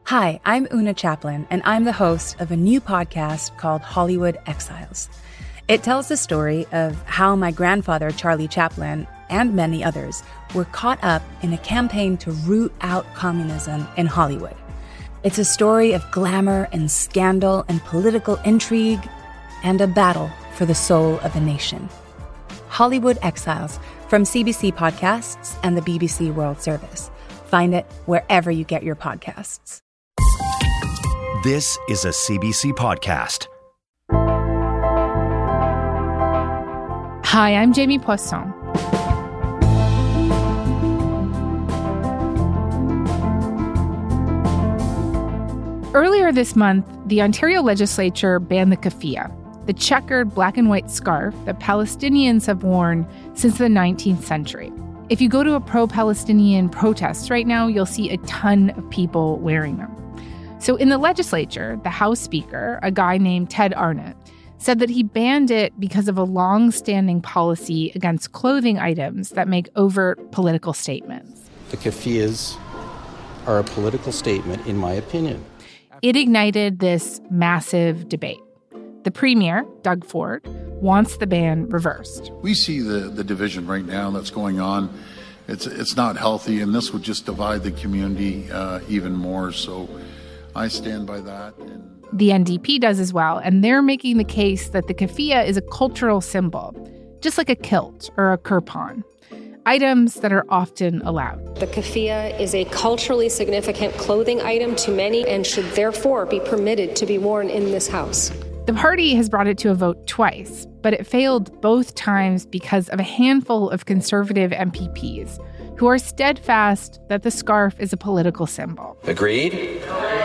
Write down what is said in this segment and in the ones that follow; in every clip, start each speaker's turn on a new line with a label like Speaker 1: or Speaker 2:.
Speaker 1: Hi, I'm Una Chaplin, and I'm the host of a new podcast called Hollywood Exiles. It tells the story of how my grandfather, Charlie Chaplin, and many others were caught up in a campaign to root out communism in Hollywood. It's a story of glamour and scandal and political intrigue and a battle for the soul of a nation. Hollywood Exiles from CBC Podcasts and the BBC World Service. Find it wherever you get your podcasts.
Speaker 2: This is a CBC podcast.
Speaker 3: Hi, I'm Jamie Poisson. Earlier this month, the Ontario legislature banned the keffiyeh, the checkered black and white scarf that Palestinians have worn since the 19th century. If you go to a pro-Palestinian protest right now, you'll see a ton of people wearing them. So in the legislature, the House Speaker, a guy named Ted Arnott, said that he banned it because of a long-standing policy against clothing items that make overt political statements.
Speaker 4: The keffiyehs are a political statement, in my opinion.
Speaker 3: It ignited this massive debate. The Premier, Doug Ford, wants the ban reversed.
Speaker 5: We see the division right now that's going on. It's not healthy, and this would just divide the community even more. So I stand by that.
Speaker 3: The NDP does as well, and they're making the case that the keffiyeh is a cultural symbol, just like a kilt or a kirpan, items that are often allowed.
Speaker 6: The keffiyeh is a culturally significant clothing item to many and should therefore be permitted to be worn in this House.
Speaker 3: The party has brought it to a vote twice, but it failed both times because of a handful of conservative MPPs who are steadfast that the scarf is a political symbol.
Speaker 7: Agreed?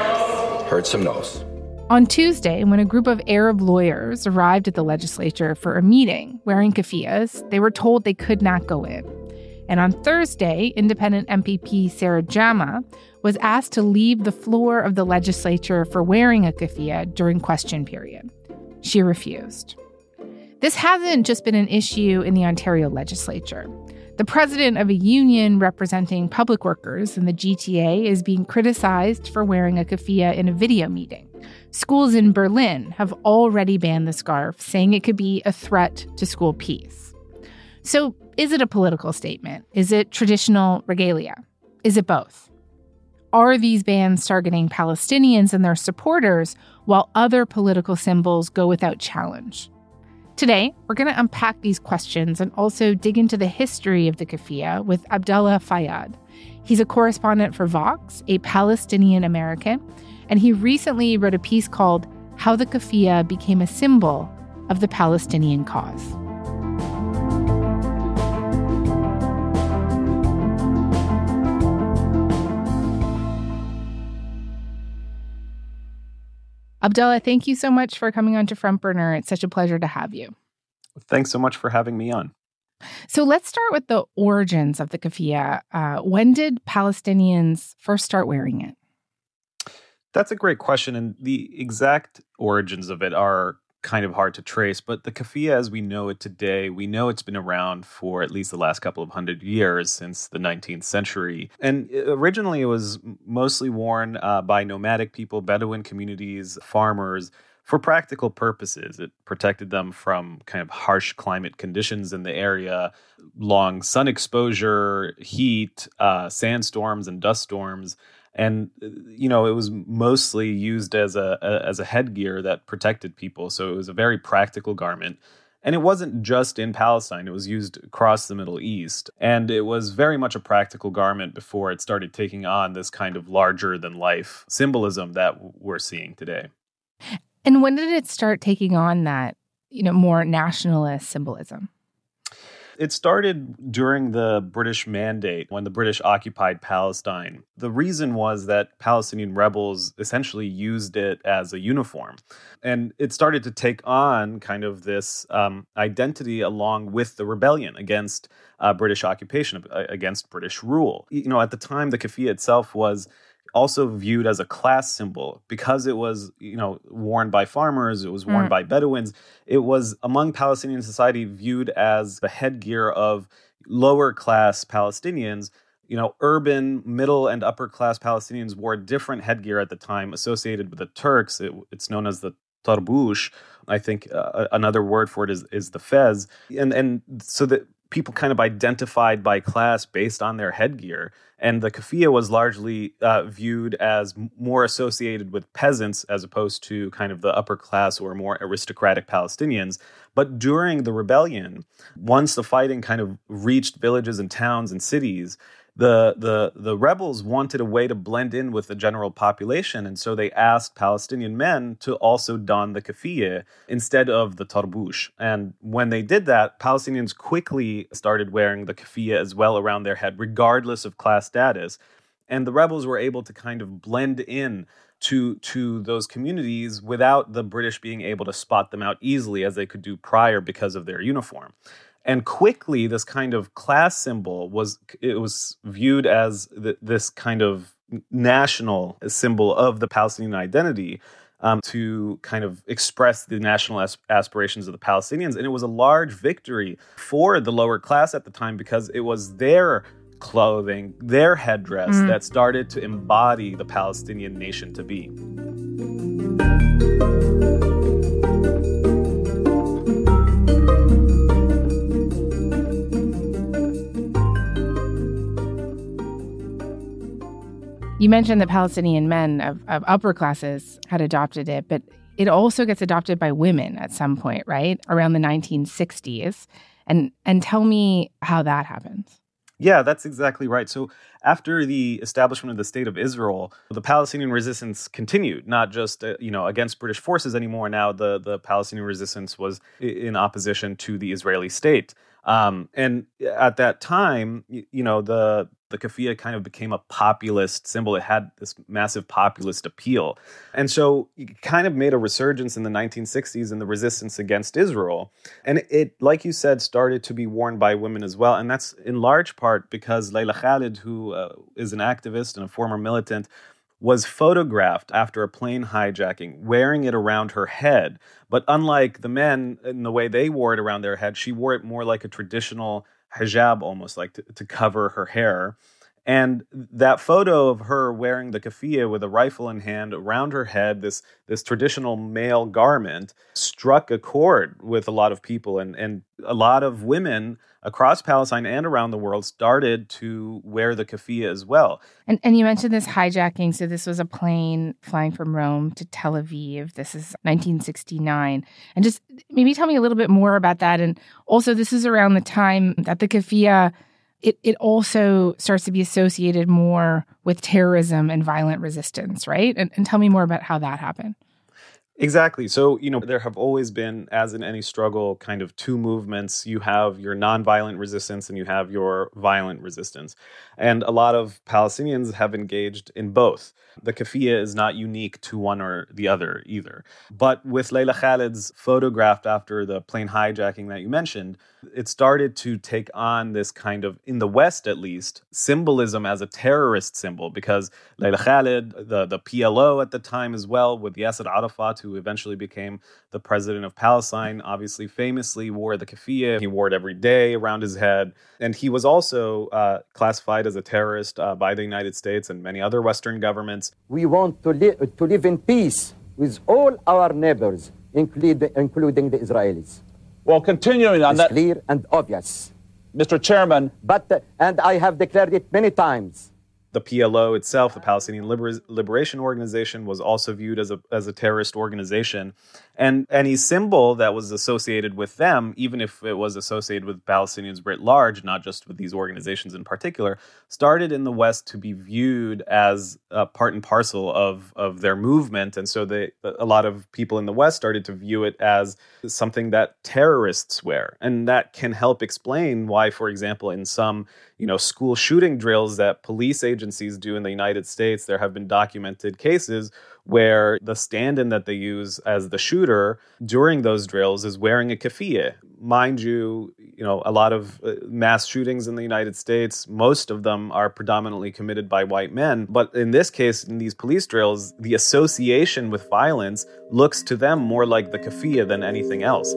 Speaker 7: Heard some no's.
Speaker 3: On Tuesday, when a group of Arab lawyers arrived at the legislature for a meeting wearing keffiyehs, they were told they could not go in. And on Thursday, independent MPP Sarah Jama was asked to leave the floor of the legislature for wearing a keffiyeh during question period. She refused. This hasn't just been an issue in the Ontario legislature. The president of a union representing public workers in the GTA is being criticized for wearing a keffiyeh in a video meeting. Schools in Berlin have already banned the scarf, saying it could be a threat to school peace. So, is it a political statement? Is it traditional regalia? Is it both? Are these bans targeting Palestinians and their supporters while other political symbols go without challenge? Today, we're going to unpack these questions and also dig into the history of the keffiyeh with Abdallah Fayyad. He's a correspondent for Vox, a Palestinian American, and he recently wrote a piece called How the Keffiyeh Became a Symbol of the Palestinian Cause. Abdallah, thank you so much for coming on to Front Burner. It's such a pleasure to have you.
Speaker 8: Thanks so much for having me on.
Speaker 3: So let's start with the origins of the keffiyeh. When did Palestinians first start wearing it?
Speaker 8: That's a great question, and the exact origins of it are kind of hard to trace, but the keffiyeh as we know it today, we know it's been around for at least the last couple of hundred years, since the 19th century. And originally it was mostly worn by nomadic people, Bedouin communities, farmers, for practical purposes. It protected them from kind of harsh climate conditions in the area, long sun exposure, heat, sandstorms and dust storms. And, you know, it was mostly used as a headgear that protected people. So it was a very practical garment. And it wasn't just in Palestine. It was used across the Middle East. And it was very much a practical garment before it started taking on this kind of larger-than-life symbolism that we're seeing today.
Speaker 3: And when did it start taking on that, more nationalist symbolism?
Speaker 8: It started during the British Mandate, when the British occupied Palestine. The reason was that Palestinian rebels essentially used it as a uniform. And it started to take on kind of this identity along with the rebellion against British occupation, against British rule. At the time, the keffiyeh itself was also viewed as a class symbol because it was, worn by farmers, it was worn by Bedouins. It was among Palestinian society viewed as the headgear of lower class Palestinians, urban, middle, and upper class Palestinians wore different headgear at the time associated with the Turks. It's known as the tarbush. I think another word for it is the fez. And so that people kind of identified by class based on their headgear. And the keffiyeh was largely viewed as more associated with peasants as opposed to kind of the upper class or more aristocratic Palestinians. But during the rebellion, once the fighting kind of reached villages and towns and cities, the rebels wanted a way to blend in with the general population, and so they asked Palestinian men to also don the keffiyeh instead of the tarbush. And when they did that, Palestinians quickly started wearing the keffiyeh as well around their head, regardless of class status. And the rebels were able to kind of blend in to those communities without the British being able to spot them out easily as they could do prior because of their uniform. And quickly, this kind of class symbol was viewed as this kind of national symbol of the Palestinian identity to kind of express the national aspirations of the Palestinians. And it was a large victory for the lower class at the time because it was their clothing, their headdress that started to embody the Palestinian nation to be.
Speaker 3: You mentioned the Palestinian men of upper classes had adopted it, but it also gets adopted by women at some point, right? Around the 1960s. And tell me how that happens.
Speaker 8: Yeah, that's exactly right. So after the establishment of the State of Israel, the Palestinian resistance continued, not just against British forces anymore. Now the Palestinian resistance was in opposition to the Israeli state. And at that time, the keffiyeh kind of became a populist symbol. It had this massive populist appeal. And so it kind of made a resurgence in the 1960s in the resistance against Israel. And it, like you said, started to be worn by women as well. And that's in large part because Layla Khalid, who is an activist and a former militant, was photographed after a plane hijacking, wearing it around her head. But unlike the men in the way they wore it around their head, she wore it more like a traditional hijab, almost like to cover her hair. And that photo of her wearing the keffiyeh with a rifle in hand around her head, this traditional male garment, struck a chord with a lot of people. And a lot of women across Palestine and around the world started to wear the keffiyeh as well.
Speaker 3: And you mentioned this hijacking. So this was a plane flying from Rome to Tel Aviv. This is 1969. And just maybe tell me a little bit more about that. And also, this is around the time that the keffiyeh, it also starts to be associated more with terrorism and violent resistance, right? And tell me more about how that happened.
Speaker 8: Exactly. So, there have always been, as in any struggle, kind of two movements. You have your nonviolent resistance and you have your violent resistance. And a lot of Palestinians have engaged in both. The keffiyeh is not unique to one or the other either. But with Layla Khalid's photograph after the plane hijacking that you mentioned, it started to take on this kind of, in the West at least, symbolism as a terrorist symbol, because Layla Khalid, the PLO at the time as well, with Yasser Arafat, who eventually became the president of Palestine, obviously famously wore the keffiyeh. He wore it every day around his head. And he was also classified as a terrorist by the United States and many other Western governments.
Speaker 9: We want to live in peace with all our neighbors, including the Israelis.
Speaker 10: Well, continuing on
Speaker 9: it's
Speaker 10: that,
Speaker 9: clear and obvious,
Speaker 10: Mr. Chairman.
Speaker 9: And I have declared it many times.
Speaker 8: The PLO itself, the Palestinian Liberation Organization, was also viewed as a terrorist organization. And any symbol that was associated with them, even if it was associated with Palestinians writ large, not just with these organizations in particular, started in the West to be viewed as part and parcel of their movement. And so a lot of people in the West started to view it as something that terrorists wear. And that can help explain why, for example, in some school shooting drills that police agencies do in the United States, there have been documented cases where the stand-in that they use as the shooter during those drills is wearing a keffiyeh. Mind you, a lot of mass shootings in the United States, most of them are predominantly committed by white men. But in this case, in these police drills, the association with violence looks to them more like the keffiyeh than anything else.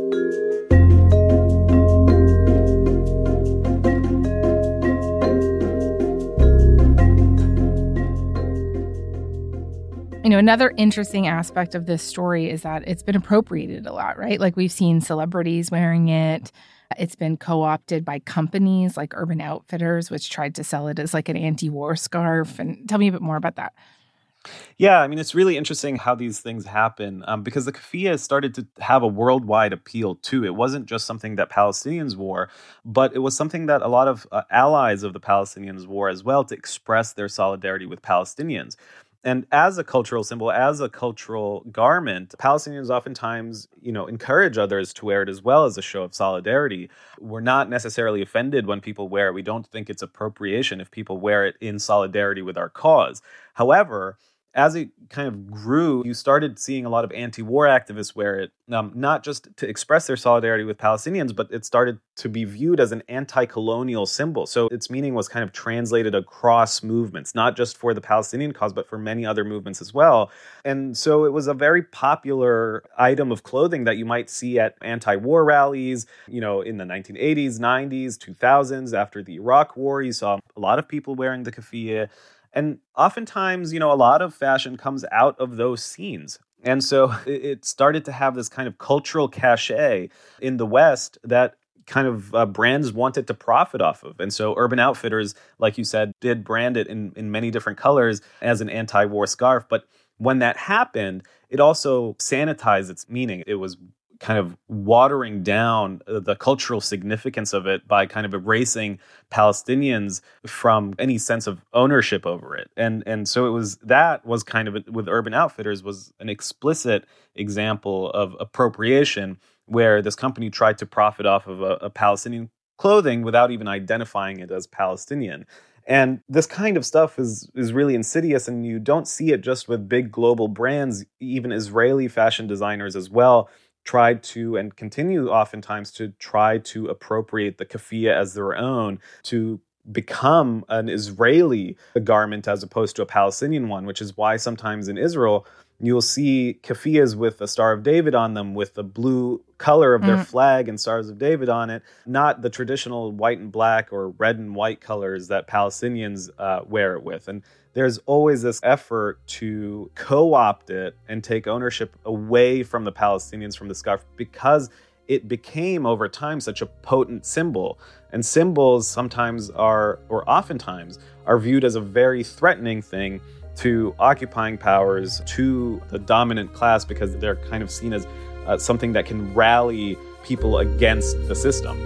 Speaker 3: Another interesting aspect of this story is that it's been appropriated a lot, right? Like we've seen celebrities wearing it. It's been co-opted by companies like Urban Outfitters, which tried to sell it as like an anti-war scarf. And tell me a bit more about that.
Speaker 8: Yeah, I mean, it's really interesting how these things happen because the keffiyeh started to have a worldwide appeal too. It wasn't just something that Palestinians wore, but it was something that a lot of allies of the Palestinians wore as well to express their solidarity with Palestinians. And as a cultural symbol, as a cultural garment, Palestinians oftentimes, encourage others to wear it as well as a show of solidarity. We're not necessarily offended when people wear it. We don't think it's appropriation if people wear it in solidarity with our cause. However, as it kind of grew, you started seeing a lot of anti-war activists wear it, not just to express their solidarity with Palestinians, but it started to be viewed as an anti-colonial symbol. So its meaning was kind of translated across movements, not just for the Palestinian cause, but for many other movements as well. And so it was a very popular item of clothing that you might see at anti-war rallies, in the 1980s, 90s, 2000s. After the Iraq War, you saw a lot of people wearing the keffiyeh. And oftentimes, a lot of fashion comes out of those scenes. And so it started to have this kind of cultural cachet in the West that kind of brands wanted to profit off of. And so Urban Outfitters, like you said, did brand it in many different colors as an anti-war scarf. But when that happened, it also sanitized its meaning. It was kind of watering down the cultural significance of it by kind of erasing Palestinians from any sense of ownership over it. And so that was kind of, with Urban Outfitters, was an explicit example of appropriation where this company tried to profit off of a Palestinian clothing without even identifying it as Palestinian. And this kind of stuff is really insidious, and you don't see it just with big global brands. Even Israeli fashion designers as well tried to, and continue oftentimes to try to appropriate the keffiyeh as their own, to become an Israeli garment as opposed to a Palestinian one, which is why sometimes in Israel you'll see keffiyehs with the Star of David on them, with the blue color of their flag and Stars of David on it, not the traditional white and black or red and white colors that Palestinians wear it with. And there's always this effort to co-opt it and take ownership away from the Palestinians from the scarf, because it became over time such a potent symbol. And symbols sometimes are, or oftentimes, are viewed as a very threatening thing to occupying powers, to the dominant class, because they're kind of seen as something that can rally people against the system.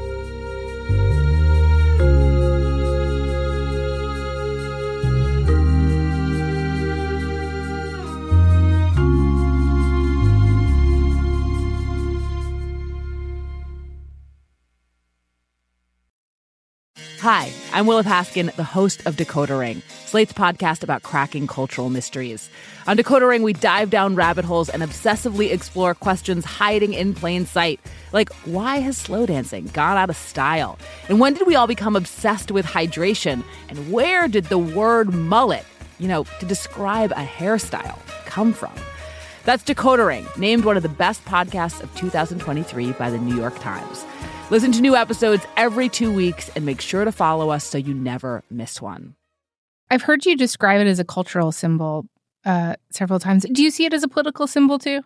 Speaker 11: Hi, I'm Willa Paskin, the host of Decoder Ring, Slate's podcast about cracking cultural mysteries. On Decoder Ring, we dive down rabbit holes and obsessively explore questions hiding in plain sight. Like, why has slow dancing gone out of style? And when did we all become obsessed with hydration? And where did the word mullet, to describe a hairstyle, come from? That's Decoder Ring, named one of the best podcasts of 2023 by the New York Times. Listen to new episodes every 2 weeks and make sure to follow us so you never miss one.
Speaker 3: I've heard you describe it as a cultural symbol several times. Do you see it as a political symbol too?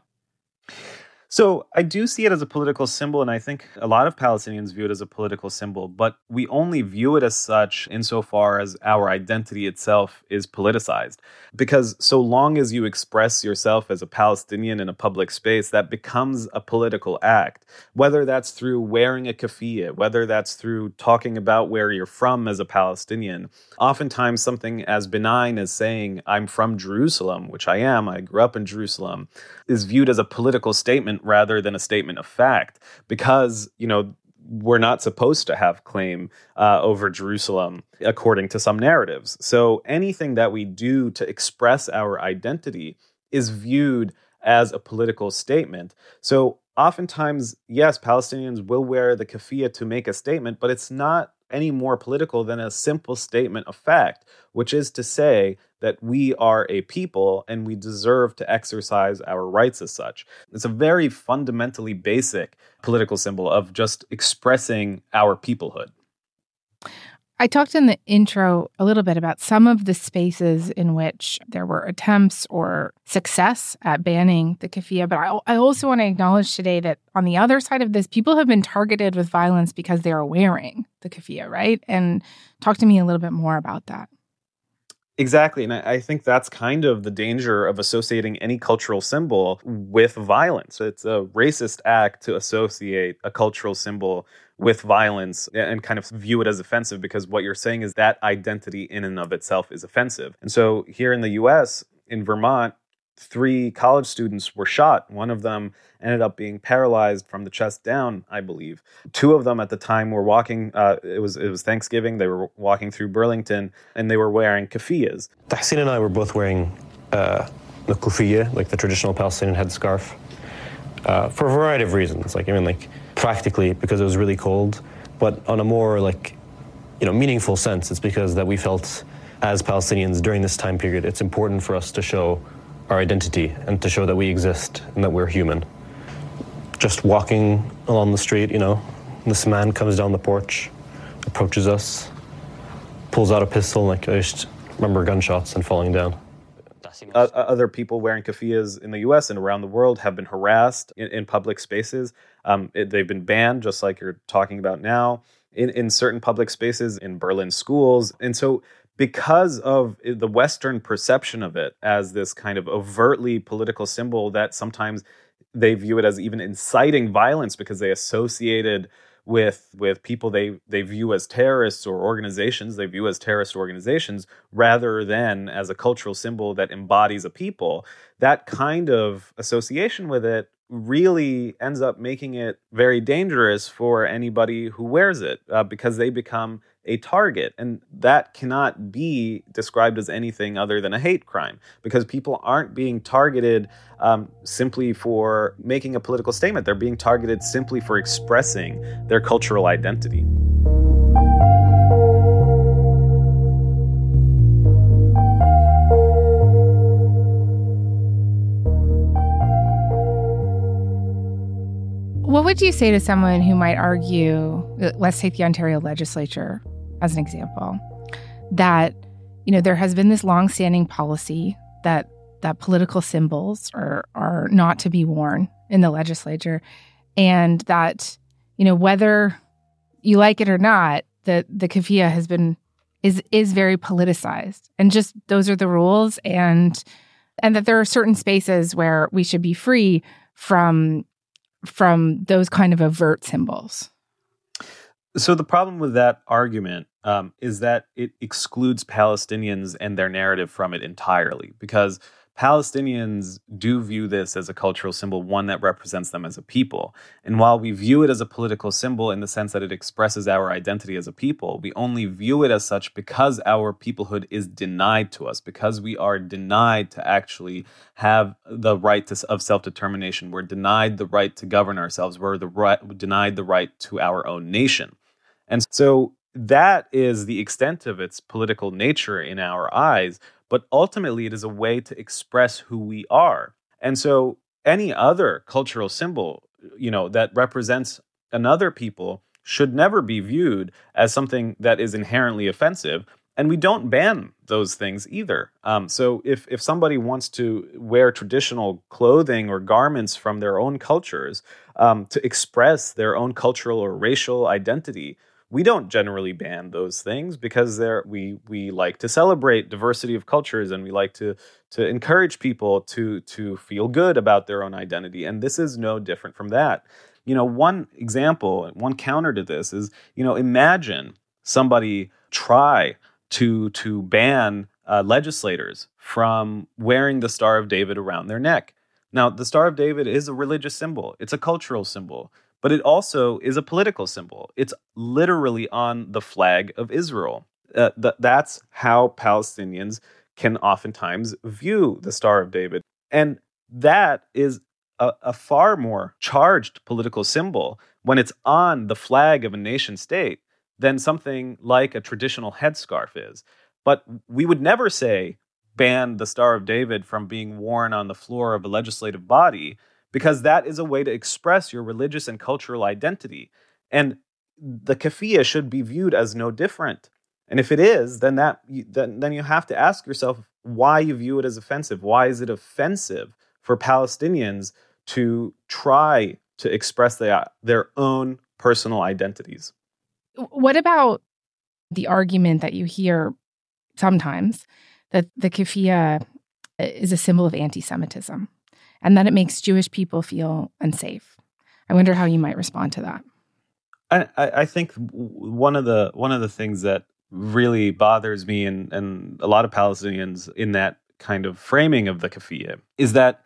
Speaker 8: So I do see it as a political symbol, and I think a lot of Palestinians view it as a political symbol, but we only view it as such insofar as our identity itself is politicized. Because so long as you express yourself as a Palestinian in a public space, that becomes a political act. Whether that's through wearing a keffiyeh, whether that's through talking about where you're from as a Palestinian. Oftentimes something as benign as saying, I'm from Jerusalem, which I am, I grew up in Jerusalem, is viewed as a political statement rather than a statement of fact, because, we're not supposed to have claim over Jerusalem, according to some narratives. So anything that we do to express our identity is viewed as a political statement. So oftentimes, yes, Palestinians will wear the keffiyeh to make a statement, but it's not any more political than a simple statement of fact, which is to say that we are a people and we deserve to exercise our rights as such. It's a very fundamentally basic political symbol of just expressing our peoplehood.
Speaker 3: I talked in the intro a little bit about some of the spaces in which there were attempts or success at banning the keffiyeh, but I also want to acknowledge today that on the other side of this, people have been targeted with violence because they are wearing the keffiyeh, right? And talk to me a little bit more about that.
Speaker 8: Exactly. And I think that's kind of the danger of associating any cultural symbol with violence. It's a racist act to associate a cultural symbol with violence and kind of view it as offensive, because what you're saying is that identity in and of itself is offensive. And so here in the US, in Vermont, 3 college students were shot. One of them ended up being paralyzed from the chest down, I believe. 2 of them at the time were walking, it was Thanksgiving, they were walking through Burlington, and they were wearing keffiyehs.
Speaker 12: Tahsin and I were both wearing the keffiyeh, like the traditional Palestinian headscarf, for a variety of reasons. Practically because it was really cold, but on a more meaningful sense, it's because that we felt as Palestinians during this time period, it's important for us to show our identity and to show that we exist and that we're human. Just walking along the street, this man comes down the porch, approaches us, pulls out a pistol, I just remember gunshots and falling down.
Speaker 8: Other people wearing keffiyehs in the U.S. and around the world have been harassed in public spaces. They've been banned, just like you're talking about now, in certain public spaces, in Berlin schools. And so because of the Western perception of it as this kind of overtly political symbol that sometimes they view it as even inciting violence because they associated with people they view as terrorists or organizations, they view as terrorist organizations, rather than as a cultural symbol that embodies a people, that kind of association with it really ends up making it very dangerous for anybody who wears it because they become a target. And that cannot be described as anything other than a hate crime, because people aren't being targeted simply for making a political statement. They're being targeted simply for expressing their cultural identity.
Speaker 3: What would you say to someone who might argue, let's take the Ontario legislature as an example, that, there has been this longstanding policy that political symbols are not to be worn in the legislature, and that, whether you like it or not, the keffiyeh is very politicized, and just those are the rules, and that there are certain spaces where we should be free from those kind of overt symbols.
Speaker 8: So the problem with that argument is that it excludes Palestinians and their narrative from it entirely, because Palestinians do view this as a cultural symbol, one that represents them as a people. And while we view it as a political symbol in the sense that it expresses our identity as a people, we only view it as such because our peoplehood is denied to us, because we are denied to actually have the right of self-determination. We're denied the right to govern ourselves. We're denied the right to our own nation. And so that is the extent of its political nature in our eyes. But ultimately, it is a way to express who we are. And so any other cultural symbol, that represents another people should never be viewed as something that is inherently offensive. And we don't ban those things either. So if somebody wants to wear traditional clothing or garments from their own cultures to express their own cultural or racial identity, we don't generally ban those things because we like to celebrate diversity of cultures, and we like to encourage people to feel good about their own identity. And this is no different from that. One example, one counter to this is, imagine somebody try to ban legislators from wearing the Star of David around their neck. Now, the Star of David is a religious symbol. It's a cultural symbol. But it also is a political symbol. It's literally on the flag of Israel. That's how Palestinians can oftentimes view the Star of David. And that is a far more charged political symbol when it's on the flag of a nation state than something like a traditional headscarf is. But we would never say ban the Star of David from being worn on the floor of a legislative body, because that is a way to express your religious and cultural identity. And the keffiyeh should be viewed as no different And if it is, then then you have to ask yourself why you view it as offensive. Why is it offensive for Palestinians to try to express their own personal identities?
Speaker 3: What about the argument that you hear sometimes that the keffiyeh is a symbol of anti-Semitism and that it makes Jewish people feel unsafe? I wonder how you might respond to that.
Speaker 8: I think one of the things that really bothers me and a lot of Palestinians in that kind of framing of the keffiyeh is that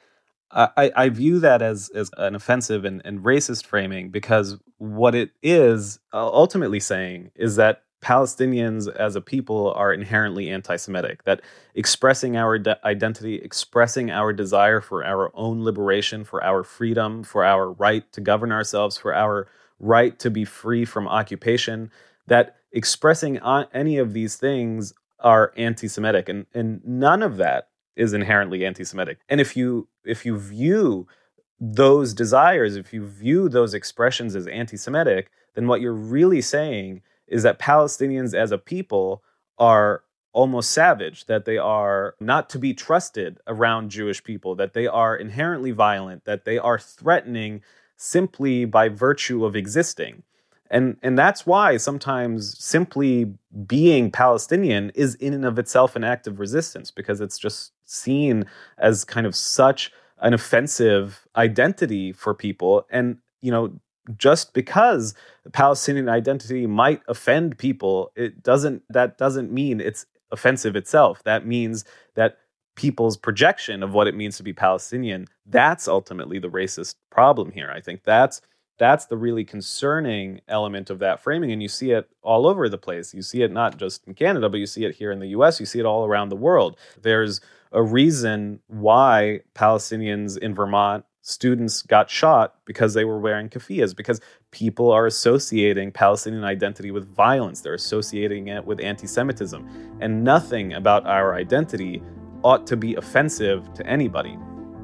Speaker 8: I view that as an offensive and racist framing, because what it is ultimately saying is that Palestinians as a people are inherently anti-Semitic, that expressing our identity, expressing our desire for our own liberation, for our freedom, for our right to govern ourselves, for our right to be free from occupation, that expressing any of these things are anti-Semitic, and none of that is inherently anti-Semitic. And if you view those desires, if you view those expressions as anti-Semitic, then what you're really saying is that Palestinians as a people are almost savage, that they are not to be trusted around Jewish people, that they are inherently violent, that they are threatening simply by virtue of existing. And that's why sometimes simply being Palestinian is in and of itself an act of resistance, because it's just seen as kind of such an offensive identity for people. And, just because the Palestinian identity might offend people, that doesn't mean it's offensive itself. That means that people's projection of what it means to be Palestinian, that's ultimately the racist problem here. I think that's the really concerning element of that framing, and you see it all over the place. You see it not just in Canada, but you see it here in the US, you see it all around the world. There's a reason why Palestinians in Vermont, students got shot because they were wearing keffiyehs, because people are associating Palestinian identity with violence. They're associating it with anti-Semitism, and nothing about our identity ought to be offensive to anybody.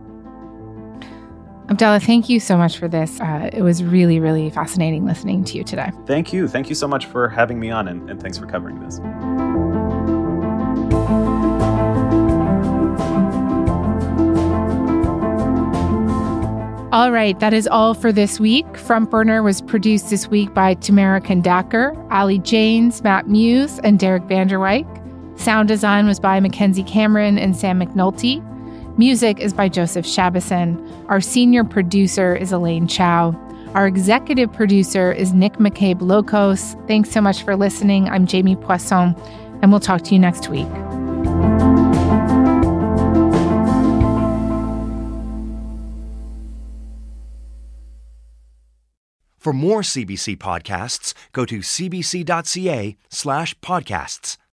Speaker 3: Abdallah, thank you so much for this. It was really, really fascinating listening to you today.
Speaker 8: Thank you. Thank you so much for having me on, and thanks for covering this.
Speaker 3: All right, that is all for this week. Front Burner was produced this week by Tamara Kondaker, Ali Janes, Matt Muse, and Derek Vanderwyk. Sound design was by Mackenzie Cameron and Sam McNulty. Music is by Joseph Shabison. Our senior producer is Elaine Chow. Our executive producer is Nick McCabe-Lokos. Thanks so much for listening. I'm Jamie Poisson, and we'll talk to you next week.
Speaker 2: For more CBC podcasts, go to cbc.ca/podcasts.